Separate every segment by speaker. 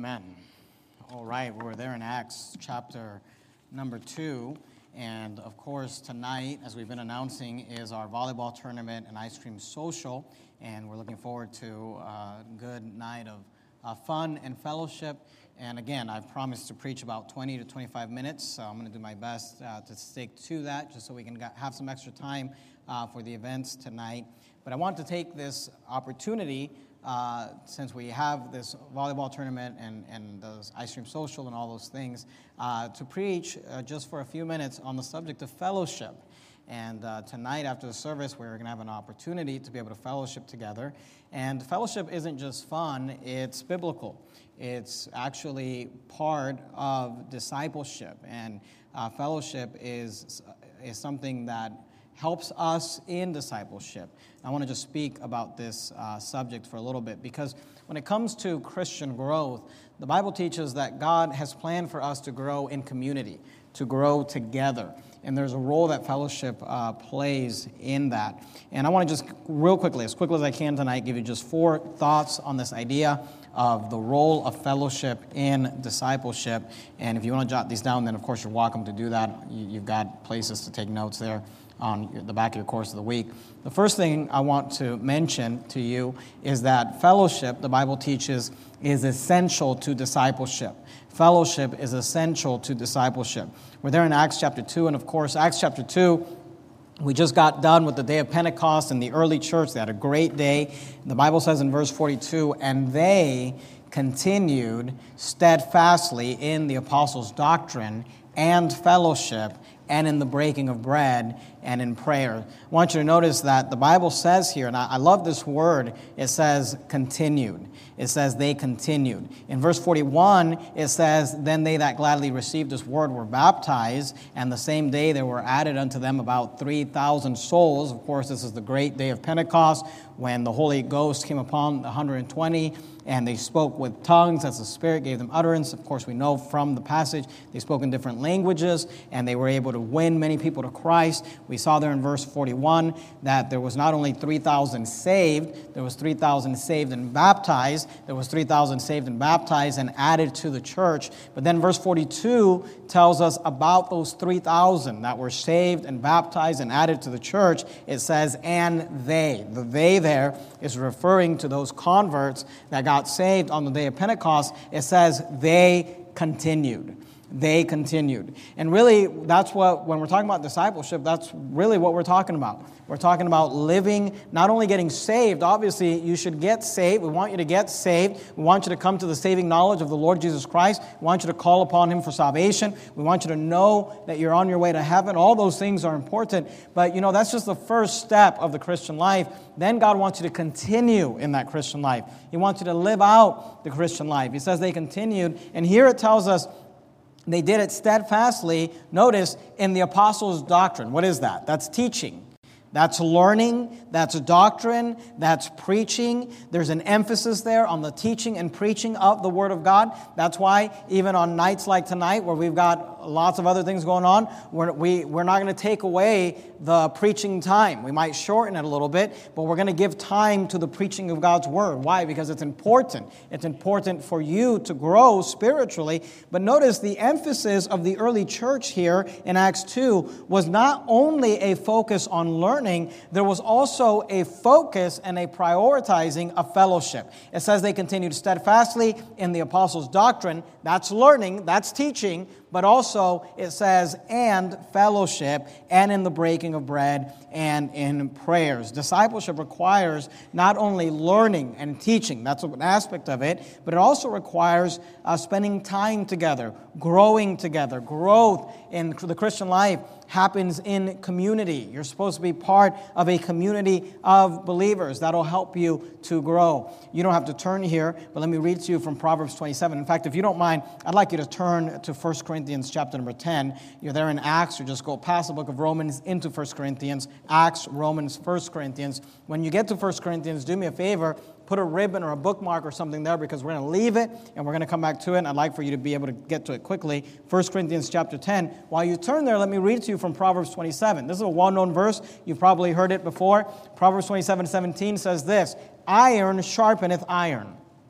Speaker 1: Amen. All right, we're there in Acts chapter number 2. And of course, tonight, as we've been announcing, is our volleyball tournament and ice cream social. And we're looking forward to a good night of fun and fellowship. And again, I've promised to preach about 20 to 25 minutes, so I'm going to do my best to stick to that, just so we can have some extra time for the events tonight. But I want to take this opportunity, since we have this volleyball tournament and the ice cream social and all those things, to preach just for a few minutes on the subject of fellowship. And tonight after the service, we're going to have an opportunity to be able to fellowship together. And fellowship isn't just fun, it's biblical. It's actually part of discipleship. And fellowship is something that helps us in discipleship. I want to just speak about this subject for a little bit, because when it comes to Christian growth, the Bible teaches that God has planned for us to grow in community, to grow together. And there's a role that fellowship plays in that. And I want to just real quickly, as quickly as I can tonight, give you just 4 thoughts on this idea of the role of fellowship in discipleship. And if you want to jot these down, then of course you're welcome to do that. You've got places to take notes there on the back of your course of the week. The first thing I want to mention to you is that fellowship, the Bible teaches, is essential to discipleship. Fellowship is essential to discipleship. We're there in Acts chapter 2, and of course, Acts chapter 2, we just got done with the day of Pentecost in the early church. They had a great day. The Bible says in verse 42, and they continued steadfastly in the apostles' doctrine and fellowship, and in the breaking of bread, and in prayer. I want you to notice that the Bible says here, and I love this word, it says continued. It says they continued. In verse 41, it says, then they that gladly received this word were baptized, and the same day there were added unto them about 3,000 souls. Of course, this is the great day of Pentecost, when the Holy Ghost came upon the 120, and they spoke with tongues as the Spirit gave them utterance. Of course, we know from the passage they spoke in different languages, and they were able to win many people to Christ. We saw there in verse 41 that there was not only 3,000 saved, there was 3,000 saved and baptized. There was 3,000 saved and baptized and added to the church. But then verse 42 tells us about those 3,000 that were saved and baptized and added to the church. It says, and they. The they there is referring to those converts that got saved on the day of Pentecost. It says they continued. They continued. And really, that's what, when we're talking about discipleship, that's really what we're talking about. We're talking about living, not only getting saved. Obviously, you should get saved. We want you to get saved. We want you to come to the saving knowledge of the Lord Jesus Christ. We want you to call upon Him for salvation. We want you to know that you're on your way to heaven. All those things are important. But, that's just the first step of the Christian life. Then God wants you to continue in that Christian life. He wants you to live out the Christian life. He says they continued. And here it tells us they did it steadfastly, notice, in the apostles' doctrine. What is that? That's teaching. That's learning, that's doctrine, that's preaching. There's an emphasis there on the teaching and preaching of the Word of God. That's why even on nights like tonight, where we've got lots of other things going on, we're not going to take away the preaching time. We might shorten it a little bit, but we're going to give time to the preaching of God's Word. Why? Because it's important. It's important for you to grow spiritually. But notice the emphasis of the early church here in Acts 2 was not only a focus on learning, there was also a focus and a prioritizing of fellowship. It says they continued steadfastly in the apostles' doctrine. That's learning, that's teaching, but also it says, and fellowship, and in the breaking of bread, and in prayers. Discipleship requires not only learning and teaching, that's an aspect of it, but it also requires spending time together, growing together. Growth in the Christian life happens in community. You're supposed to be part of a community of believers. That'll help you to grow. You don't have to turn here, but let me read to you from Proverbs 27. In fact, if you don't mind, I'd like you to turn to 1 Corinthians chapter number 10. You're there in Acts, or just go past the book of Romans into 1 Corinthians. Acts, Romans, 1 Corinthians. When you get to 1 Corinthians, do me a favor, put a ribbon or a bookmark or something there, because we're going to leave it and we're going to come back to it, and I'd like for you to be able to get to it quickly. 1 Corinthians chapter 10. While you turn there, let me read to you from Proverbs 27. This is a well-known verse. You've probably heard it before. Proverbs 27:17 says this, iron sharpeneth iron.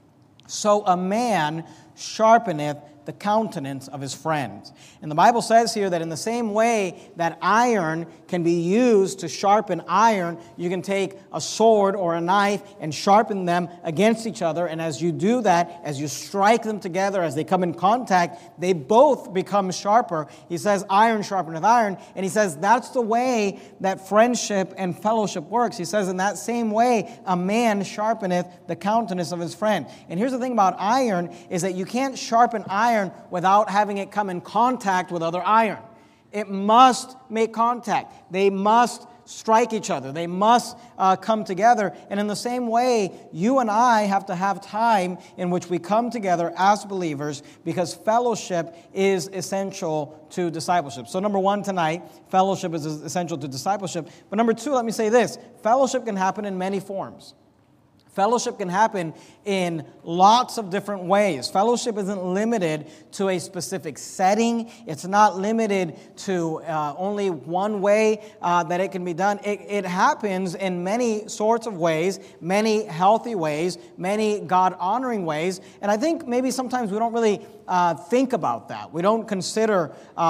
Speaker 1: so a man sharpeneth the countenance of his friends. And the Bible says here that in the same way that iron can be used to sharpen iron, you can take a sword or a knife and sharpen them against each other. And as you do that, as you strike them together, as they come in contact, they both become sharper. He says, iron sharpeneth iron. And he says, that's the way that friendship and fellowship works. He says, in that same way, a man sharpeneth the countenance of his friend. And here's the thing about iron, is that you can't sharpen iron without having it come in contact with other iron. It must make contact. They must strike each other. They must come together. And in the same way, you and I have to have time in which we come together as believers, because fellowship is essential to discipleship. So number one tonight, fellowship is essential to discipleship. But number two, let me say this. Fellowship can happen in many forms. Fellowship can happen in lots of different ways. Fellowship isn't limited to a specific setting. It's not limited to only one way that it can be done. It happens in many sorts of ways, many healthy ways, many God-honoring ways. And I think maybe sometimes we don't really think about that. We don't consider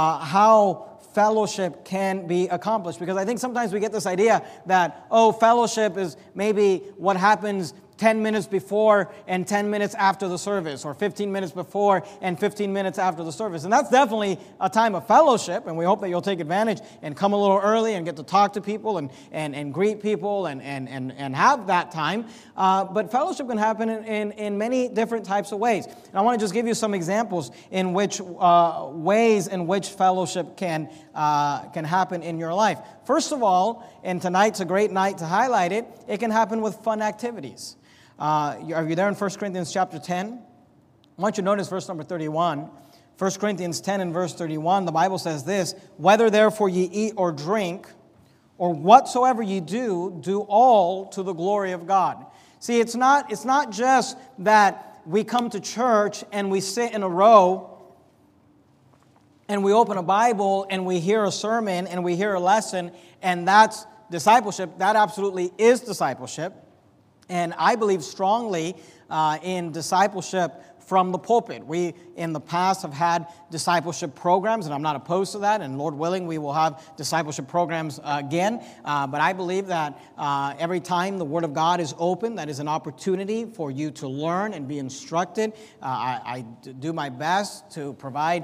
Speaker 1: how fellowship can be accomplished. Because I think sometimes we get this idea that, fellowship is maybe what happens 10 minutes before and 10 minutes after the service, or 15 minutes before and 15 minutes after the service. And that's definitely a time of fellowship, and we hope that you'll take advantage and come a little early and get to talk to people and greet people and have that time. But fellowship can happen in many different types of ways. And I want to just give you some examples in which ways in which fellowship can happen in your life. First of all, and tonight's a great night to highlight it, it can happen with fun activities. Are you there in 1 Corinthians chapter 10? I want you to notice verse number 31. 1 Corinthians 10 and verse 31, the Bible says this, "Whether therefore ye eat or drink, or whatsoever ye do, do all to the glory of God." See, it's not just that we come to church and we sit in a row and we open a Bible and we hear a sermon and we hear a lesson, and that's discipleship. That absolutely is discipleship. And I believe strongly in discipleship from the pulpit. We, in the past, have had discipleship programs, and I'm not opposed to that, and Lord willing, we will have discipleship programs again. But I believe that every time the Word of God is open, that is an opportunity for you to learn and be instructed. I do my best to provide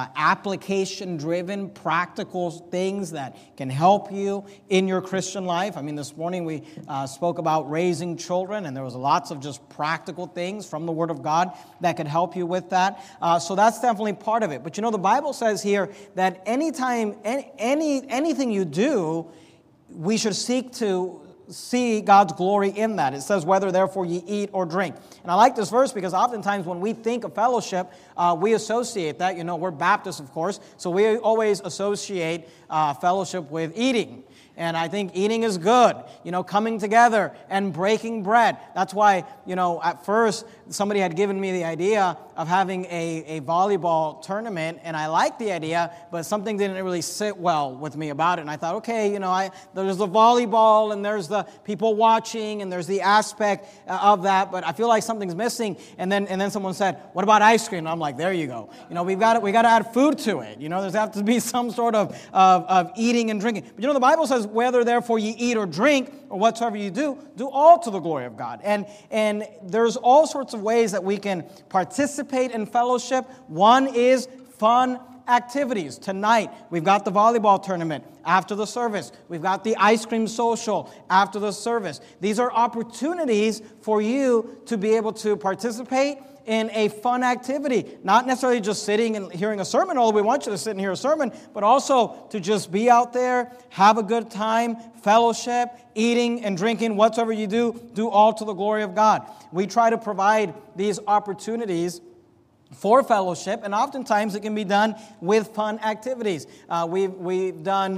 Speaker 1: application-driven, practical things that can help you in your Christian life. I mean, this morning we spoke about raising children, and there was lots of just practical things from the Word of God that could help you with that. So that's definitely part of it. But you know, the Bible says here that anytime, anything you do, we should seek to see God's glory in that. It says, "Whether therefore ye eat or drink." And I like this verse because oftentimes when we think of fellowship, we associate that. You know, we're Baptists, of course, so we always associate fellowship with eating. And I think eating is good, you know, coming together and breaking bread. That's why, you know, at first somebody had given me the idea of having a volleyball tournament, and I liked the idea, but something didn't really sit well with me about it. And I thought, okay, you know, there's the volleyball, and there's the people watching, and there's the aspect of that, but I feel like something's missing. And then someone said, "What about ice cream?" And I'm like, there you go. You know, we got to add food to it. You know, there's have to be some sort of eating and drinking. But you know, the Bible says, "Whether therefore ye eat or drink, or whatsoever you do, do all to the glory of God." And there's all sorts of ways that we can participate in fellowship. One is fun activities. Tonight, we've got the volleyball tournament after the service. We've got the ice cream social after the service. These are opportunities for you to be able to participate in a fun activity. Not necessarily just sitting and hearing a sermon, although we want you to sit and hear a sermon, but also to just be out there, have a good time, fellowship, eating and drinking, whatsoever you do, do all to the glory of God. We try to provide these opportunities for fellowship, and oftentimes it can be done with fun activities. We've done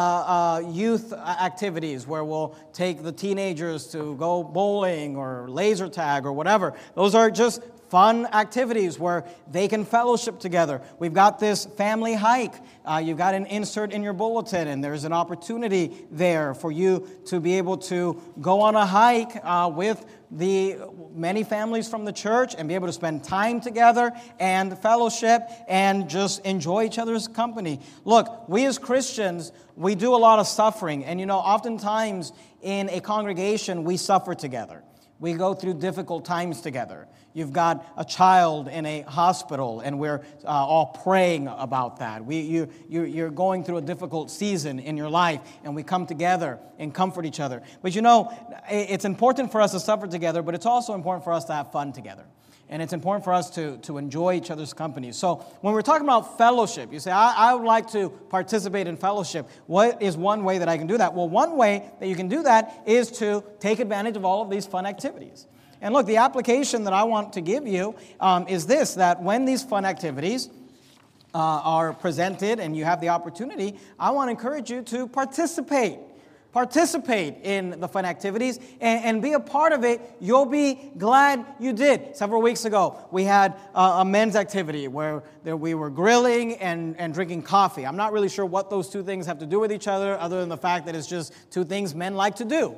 Speaker 1: youth activities where we'll take the teenagers to go bowling or laser tag or whatever. Those are just fun activities where they can fellowship together. We've got this family hike. You've got an insert in your bulletin, and there's an opportunity there for you to be able to go on a hike with the many families from the church and be able to spend time together and fellowship and just enjoy each other's company. Look, we as Christians, we do a lot of suffering. And oftentimes in a congregation, we suffer together. We go through difficult times together. You've got a child in a hospital, and we're all praying about that. You're going through a difficult season in your life, and we come together and comfort each other. But it's important for us to suffer together, but it's also important for us to have fun together. And it's important for us to enjoy each other's company. So when we're talking about fellowship, you say, I would like to participate in fellowship. What is one way that I can do that? Well, one way that you can do that is to take advantage of all of these fun activities. And look, the application that I want to give you is this, that when these fun activities are presented and you have the opportunity, I want to encourage you to participate. Participate in the fun activities and be a part of it. You'll be glad you did. Several weeks ago, we had a men's activity where we were grilling and drinking coffee. I'm not really sure what those two things have to do with each other than the fact that it's just two things men like to do,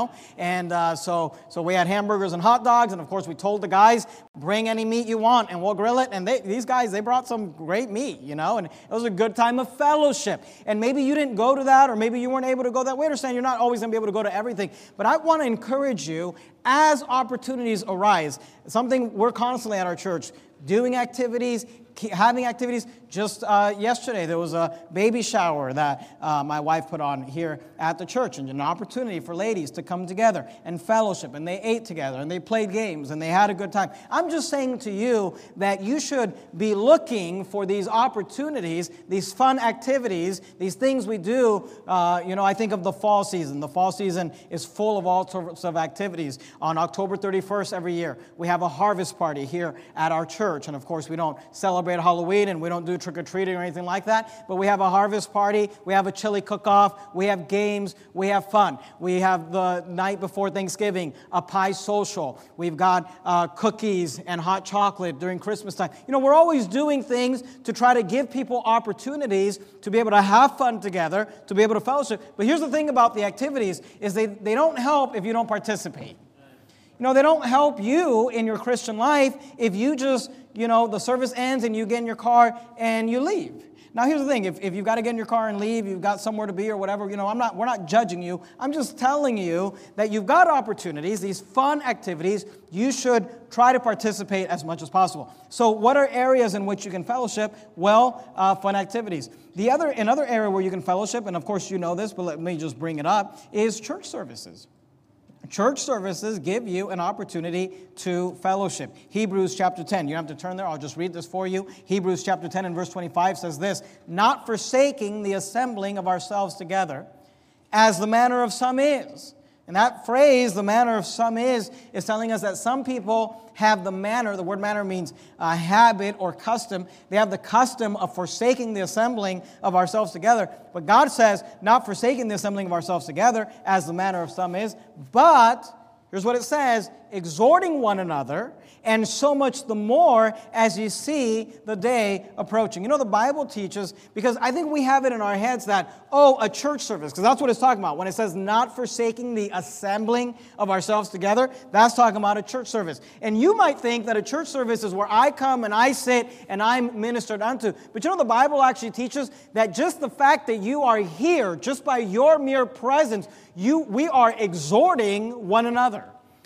Speaker 1: And so we had hamburgers and hot dogs, and of course we told the guys, bring any meat you want and we'll grill it. And these guys, they brought some great meat, and it was a good time of fellowship. And maybe you didn't go to that, or maybe you weren't able to go that way. You're not always going to be able to go to everything. But I want to encourage you, as opportunities arise, something we're constantly at our church, doing activities, having activities. Just yesterday, there was a baby shower that my wife put on here at the church, and an opportunity for ladies to come together and fellowship, and they ate together, and they played games, and they had a good time. I'm just saying to you that you should be looking for these opportunities, these fun activities, these things we do. I think of the fall season. The fall season is full of all sorts of activities. On October 31st every year, we have a harvest party here at our church, and of course, we don't celebrate Halloween, and we don't do trick-or-treating or anything like that, but we have a harvest party, we have a chili cook-off, we have games, we have fun. We have the night before Thanksgiving, a pie social. We've got cookies and hot chocolate during Christmas time. We're always doing things to try to give people opportunities to be able to have fun together, to be able to fellowship. But here's the thing about the activities, is they don't help if you don't participate. They don't help you in your Christian life if you just, the service ends and you get in your car and you leave. Now, here's the thing. If you've got to get in your car and leave, you've got somewhere to be or whatever, we're not judging you. I'm just telling you that you've got opportunities, these fun activities. You should try to participate as much as possible. So what are areas in which you can fellowship? Well, fun activities. Another area where you can fellowship, and of course you know this, but let me just bring it up, is church services. Church services give you an opportunity to fellowship. Hebrews chapter 10. You don't have to turn there. I'll just read this for you. Hebrews chapter 10 and verse 25 says this, not forsaking the assembling of ourselves together, as the manner of some is. And that phrase, the manner of some is telling us that some people have the manner. The word manner means a habit or custom. They have the custom of forsaking the assembling of ourselves together. But God says, not forsaking the assembling of ourselves together, as the manner of some is, but, here's what it says, exhorting one another, and so much the more as you see the day approaching. The Bible teaches, because I think we have it in our heads that, a church service, because that's what it's talking about. When it says not forsaking the assembling of ourselves together, that's talking about a church service. And you might think that a church service is where I come and I sit and I'm ministered unto. But the Bible actually teaches that just the fact that you are here, just by your mere presence, we are exhorting one another.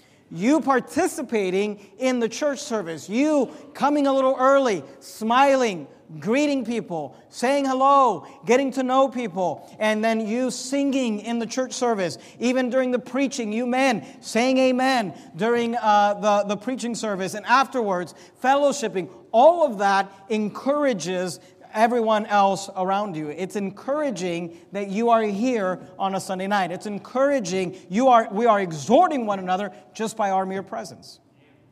Speaker 1: You participating in the church service, you coming a little early, smiling, greeting people, saying hello, getting to know people, and then you singing in the church service. Even during the preaching, you men saying amen during the preaching service, and afterwards, fellowshipping. All of that encourages everyone else around you. It's encouraging that you are here on a Sunday night. It's encouraging we are exhorting one another just by our mere presence.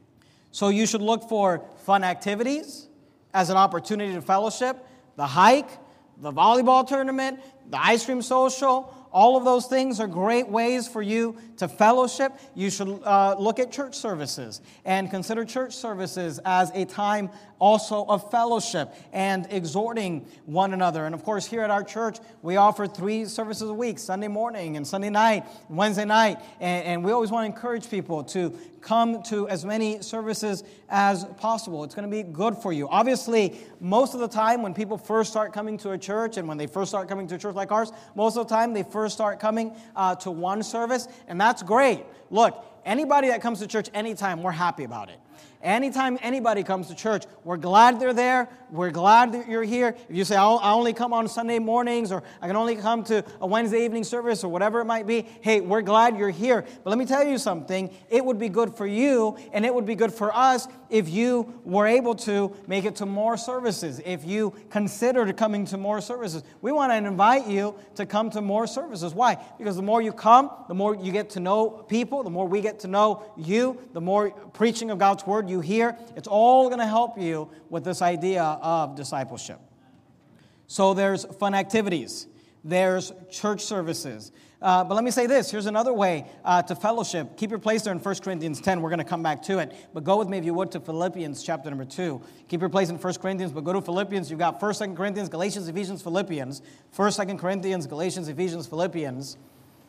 Speaker 1: So you should look for fun activities as an opportunity to fellowship, the hike, the volleyball tournament, the ice cream social. All of those things are great ways for you to fellowship. You should look at church services and consider church services as a time also of fellowship and exhorting one another. And of course, here at our church, we offer 3 services a week, Sunday morning and Sunday night, Wednesday night. And we always want to encourage people to come to as many services as possible. It's going to be good for you. Obviously, most of the time when people first start coming to a church and when they first start coming to a church like ours, most of the time they first start coming to one service, and that's great. Look, anybody that comes to church anytime, we're happy about it. Anytime anybody comes to church, we're glad they're there. We're glad that you're here. If you say, I only come on Sunday mornings, or I can only come to a Wednesday evening service, or whatever it might be, hey, we're glad you're here. But let me tell you something. It would be good for you, and it would be good for us if you were able to make it to more services, if you considered coming to more services. We want to invite you to come to more services. Why? Because the more you come, the more you get to know people, the more we get to know you, the more preaching of God's Word you hear. It's all going to help you with this idea of discipleship. So there's fun activities. There's church services. But let me say this. Here's another way to fellowship. Keep your place there in 1 Corinthians 10. We're going to come back to it. But go with me, if you would, to Philippians chapter number 2. Keep your place in 1 Corinthians, but go to Philippians. You've got 1st, 2nd Corinthians, Galatians, Ephesians, Philippians. 1st, 2nd Corinthians, Galatians, Ephesians, Philippians.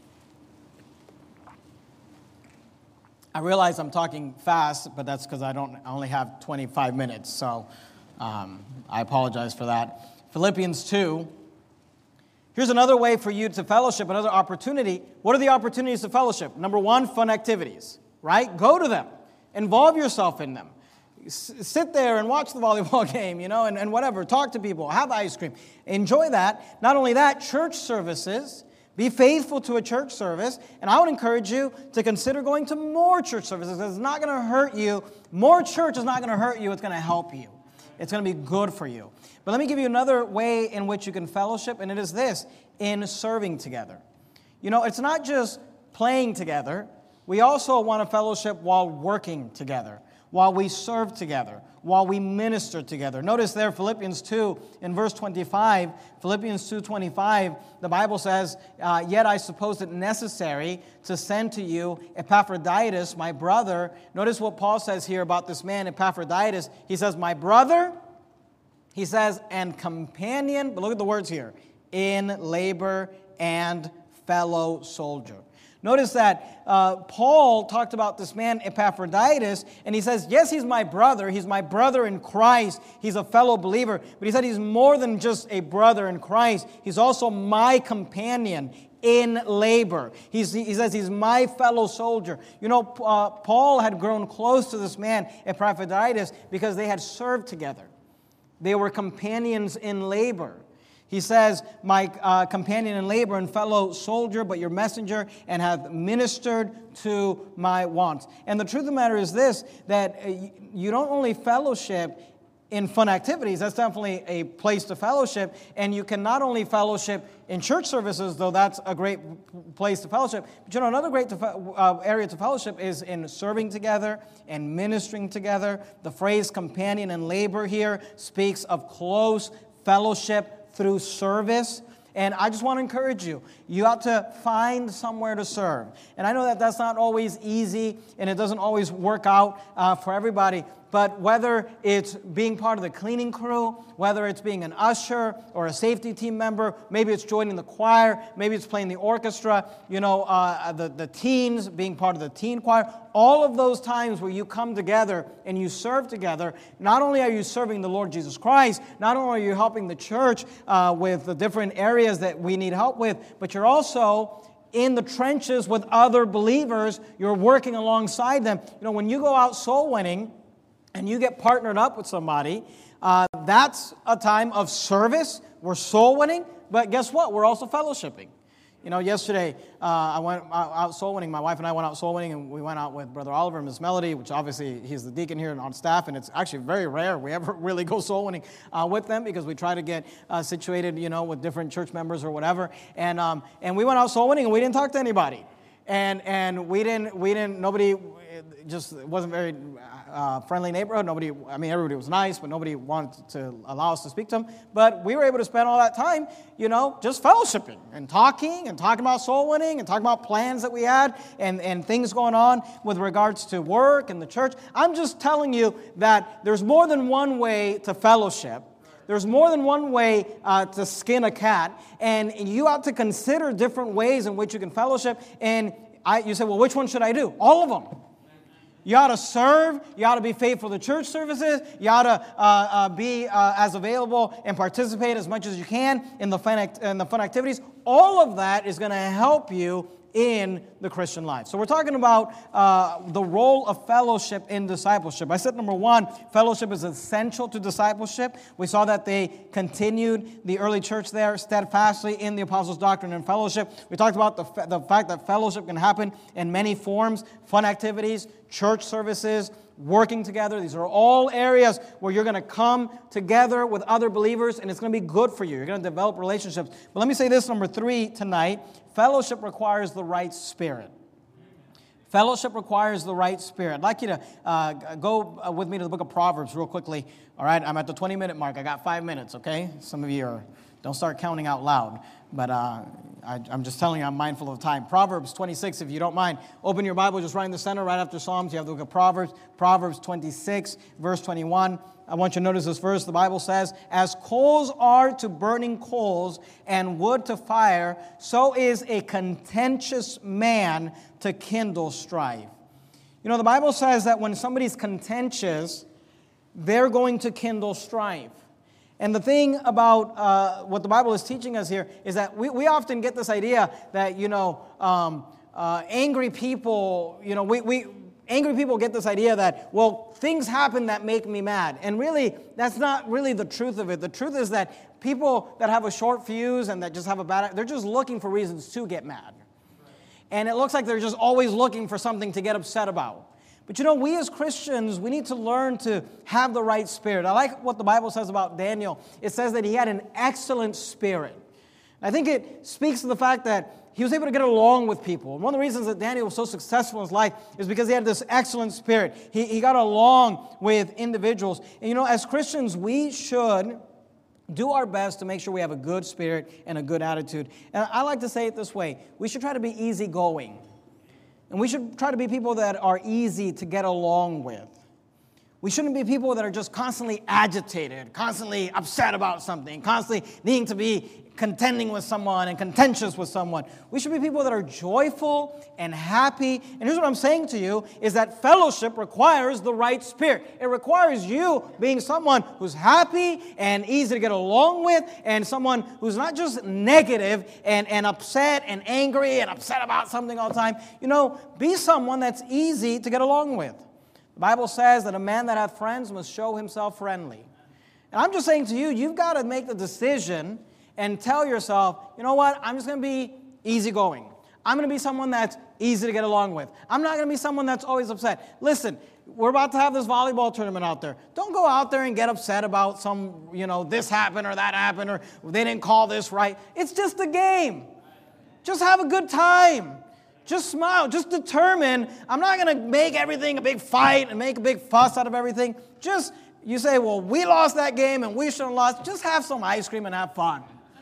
Speaker 1: I realize I'm talking fast, but that's because I only have 25 minutes. So I apologize for that. Philippians 2. Here's another way for you to fellowship, another opportunity. What are the opportunities to fellowship? Number 1, fun activities, right? Go to them. Involve yourself in them. Sit there and watch the volleyball game, and whatever. Talk to people. Have ice cream. Enjoy that. Not only that, church services. Be faithful to a church service. And I would encourage you to consider going to more church services. It's not going to hurt you. More church is not going to hurt you. It's going to help you. It's going to be good for you. But let me give you another way in which you can fellowship, and it is this, in serving together. It's not just playing together. We also want to fellowship while working together, while we serve together, while we minister together. Notice there, Philippians 2 in verse 25, Philippians 2:25, the Bible says, yet I suppose it necessary to send to you Epaphroditus, my brother. Notice what Paul says here about this man, Epaphroditus. He says, my brother, he says, and companion, but look at the words here, in labor and fellow soldier. Notice that Paul talked about this man, Epaphroditus, and he says, yes, he's my brother in Christ, he's a fellow believer, but he said he's more than just a brother in Christ, he's also my companion in labor. He says he's my fellow soldier. Paul had grown close to this man, Epaphroditus, because they had served together. They were companions in labor. He says, my companion in labor and fellow soldier, but your messenger, and hath ministered to my wants. And the truth of the matter is this, that you don't only fellowship in fun activities, that's definitely a place to fellowship, and you can not only fellowship in church services, though that's a great place to fellowship, but another great area to fellowship is in serving together and ministering together. The phrase companion in labor here speaks of close fellowship through service. And I just want to encourage you. You ought to find somewhere to serve. And I know that that's not always easy, and it doesn't always work out for everybody. But whether it's being part of the cleaning crew, whether it's being an usher or a safety team member, maybe it's joining the choir, maybe it's playing the orchestra, the teens, being part of the teen choir, all of those times where you come together and you serve together, not only are you serving the Lord Jesus Christ, not only are you helping the church with the different areas that we need help with, but you're also in the trenches with other believers. You're working alongside them. When you go out soul winning, and you get partnered up with somebody, that's a time of service. We're soul winning, but guess what? We're also fellowshipping. Yesterday I went out soul winning. My wife and I went out soul winning, and we went out with Brother Oliver and Miss Melody, which obviously he's the deacon here and on staff, and it's actually very rare we ever really go soul winning with them because we try to get situated, with different church members or whatever. And we went out soul winning, and we didn't talk to anybody. and we didn't, nobody, it just wasn't very friendly neighborhood. Everybody was nice, but nobody wanted to allow us to speak to them. But we were able to spend all that time, just fellowshipping and talking about soul winning and talking about plans that we had and things going on with regards to work and the church. I'm just telling you that there's more than one way to fellowship. There's more than one way to skin a cat, and you ought to consider different ways in which you can fellowship. And you say, well, which one should I do? All of them. You ought to serve. You ought to be faithful to church services. You ought to be as available and participate as much as you can in the fun activities. All of that is going to help you in the Christian life. So we're talking about the role of fellowship in discipleship. I said, number one, fellowship is essential to discipleship. We saw that they continued the early church there steadfastly in the apostles' doctrine and fellowship. We talked about the fact that fellowship can happen in many forms: fun activities, church services, working together. These are all areas where you're going to come together with other believers, and it's going to be good for you. You're going to develop relationships. But let me say this, number three tonight: fellowship requires the right spirit. Fellowship requires the right spirit. I'd like you to go with me to the book of Proverbs real quickly. All right, I'm at the 20-minute mark. I got 5 minutes, okay? Some of you don't start counting out loud. But I'm just telling you, I'm mindful of time. Proverbs 26, if you don't mind. Open your Bible just right in the center, right after Psalms. You have the book of Proverbs. Proverbs 26, verse 21. I want you to notice this verse. The Bible says, as coals are to burning coals and wood to fire, so is a contentious man to kindle strife. The Bible says that when somebody's contentious, they're going to kindle strife. And the thing about what the Bible is teaching us here is that we often get this idea that, angry people, angry people get this idea that, well, things happen that make me mad. And really, that's not really the truth of it. The truth is that people that have a short fuse and that just have they're just looking for reasons to get mad. And it looks like they're just always looking for something to get upset about. But we as Christians, we need to learn to have the right spirit. I like what the Bible says about Daniel. It says that he had an excellent spirit. I think it speaks to the fact that he was able to get along with people. And one of the reasons that Daniel was so successful in his life is because he had this excellent spirit. He got along with individuals. And as Christians, we should do our best to make sure we have a good spirit and a good attitude. And I like to say it this way: we should try to be easygoing. And we should try to be people that are easy to get along with. We shouldn't be people that are just constantly agitated, constantly upset about something, constantly needing to be contending with someone and contentious with someone. We should be people that are joyful and happy. And here's what I'm saying to you, is that fellowship requires the right spirit. It requires you being someone who's happy and easy to get along with, and someone who's not just negative and upset and angry and upset about something all the time. Be someone that's easy to get along with. The Bible says that a man that hath friends must show himself friendly. And I'm just saying to you, you've got to make the decision and tell yourself, you know what, I'm just going to be easygoing. I'm going to be someone that's easy to get along with. I'm not going to be someone that's always upset. Listen, we're about to have this volleyball tournament out there. Don't go out there and get upset about some, this happened or that happened or they didn't call this right. It's just a game. Just have a good time. Just smile. Just determine, I'm not going to make everything a big fight and make a big fuss out of everything. You say, well, we lost that game and we shouldn't have lost. Just have some ice cream and have fun.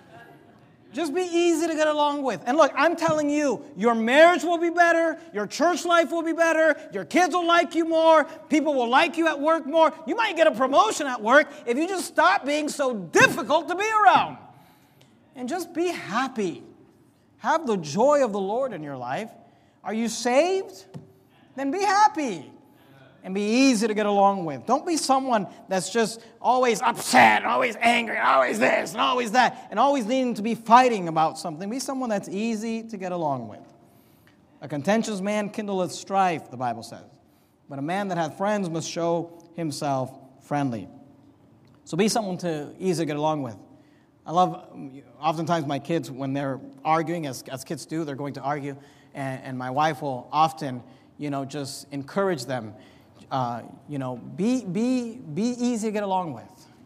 Speaker 1: Just be easy to get along with. And look, I'm telling you, your marriage will be better, your church life will be better, your kids will like you more, people will like you at work more. You might get a promotion at work if you just stop being so difficult to be around. And just be happy. Have the joy of the Lord in your life. Are you saved? Then be happy. And be easy to get along with. Don't be someone that's just always upset, and always angry, and always this, and always that, and always needing to be fighting about something. Be someone that's easy to get along with. A contentious man kindleth strife, the Bible says. But a man that hath friends must show himself friendly. So be someone easy to get along with. I love, oftentimes my kids, when they're arguing, as kids do, they're going to argue, and my wife will often, just encourage them. Be easy to get along with.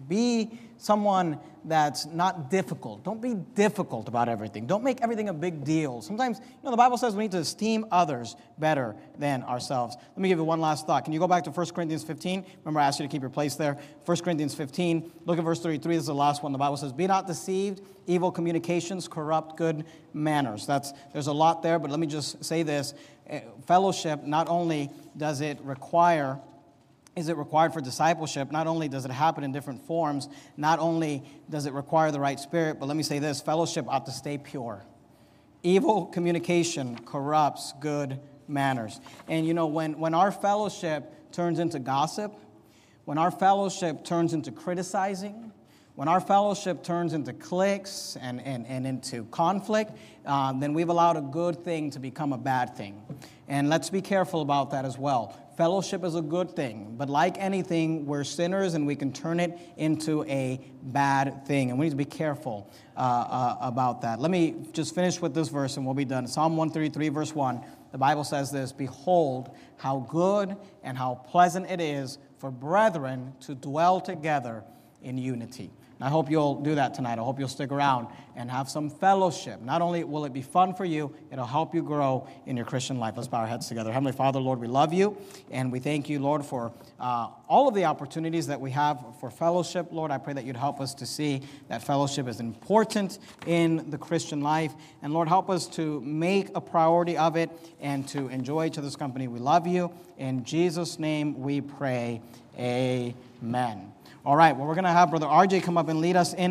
Speaker 1: Be someone that's not difficult. Don't be difficult about everything. Don't make everything a big deal. Sometimes, the Bible says we need to esteem others better than ourselves. Let me give you one last thought. Can you go back to 1 Corinthians 15? Remember, I asked you to keep your place there. 1 Corinthians 15, look at verse 33. This is the last one. The Bible says, be not deceived. Evil communications corrupt good manners. There's a lot there, but let me just say this. Fellowship, not only is it required for discipleship, not only does it happen in different forms, not only does it require the right spirit, but let me say this, fellowship ought to stay pure. Evil communication corrupts good manners. And when our fellowship turns into gossip, when our fellowship turns into criticizing, when our fellowship turns into cliques and into conflict, then we've allowed a good thing to become a bad thing. And let's be careful about that as well. Fellowship is a good thing, but like anything, we're sinners and we can turn it into a bad thing. And we need to be careful about that. Let me just finish with this verse and we'll be done. Psalm 133, verse 1, the Bible says this, behold, how good and how pleasant it is for brethren to dwell together in unity. And I hope you'll do that tonight. I hope you'll stick around and have some fellowship. Not only will it be fun for you, it'll help you grow in your Christian life. Let's bow our heads together. Heavenly Father, Lord, we love you, and we thank you, Lord, for all of the opportunities that we have for fellowship. Lord, I pray that you'd help us to see that fellowship is important in the Christian life. And Lord, help us to make a priority of it and to enjoy each other's company. We love you. In Jesus' name we pray. Amen. All right, well, we're going to have Brother RJ come up and lead us in